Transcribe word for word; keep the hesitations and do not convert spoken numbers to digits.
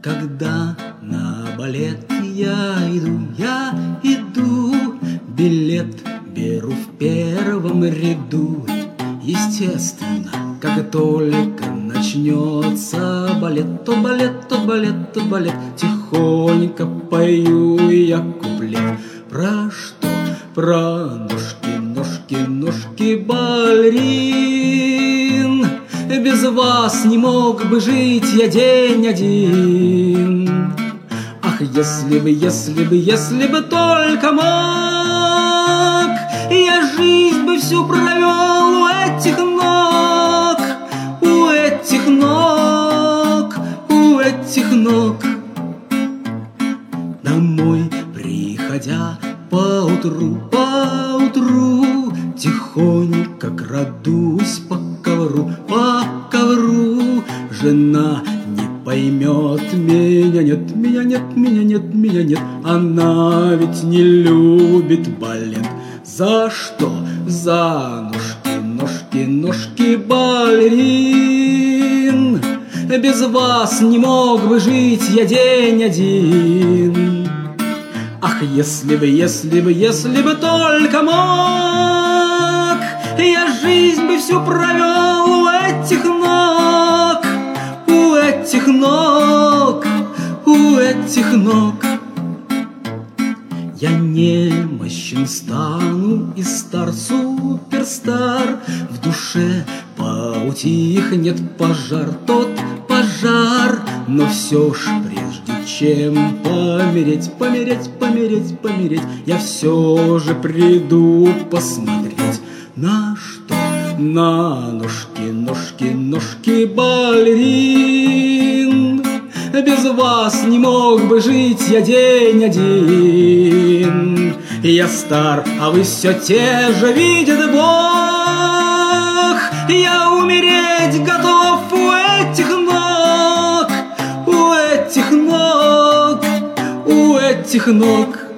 Когда на балет я иду, я иду, билет беру в первом ряду. Естественно, как только начнется балет, то балет, то балет, то балет, тихонько пою я куплет. Про что? Про ножки, ножки, ножки балерин. Без вас не мог бы жить я день один. Ах, если бы, если бы, если бы только мог, я жизнь бы всю провел у этих ног, у этих ног, у этих ног. Домой приходя поутру, поутру, тихонько крадусь по ковру, по ковру. Жена не поймет меня, нет, меня нет, меня нет, меня нет. Она ведь не любит балет. За что? За ножки, ножки, ножки балерин. Без вас не мог бы жить я день один. Ах, если бы, если бы, если бы только мог, я жизнь бы всю провел у этих ног, у этих ног, у этих ног. Я немощен стану и стар, суперстар. В душе поутихнет пожар, тот пожар. Но все ж прежде чем помереть, помереть, помереть, помереть, я все же приду посмотреть. На что? На ножки, ножки, ножки балерин. Без вас не мог бы жить я день один. Я стар, а вы все те же, видит Бог. Я умереть готов у этих ног, у этих ног, у этих ног.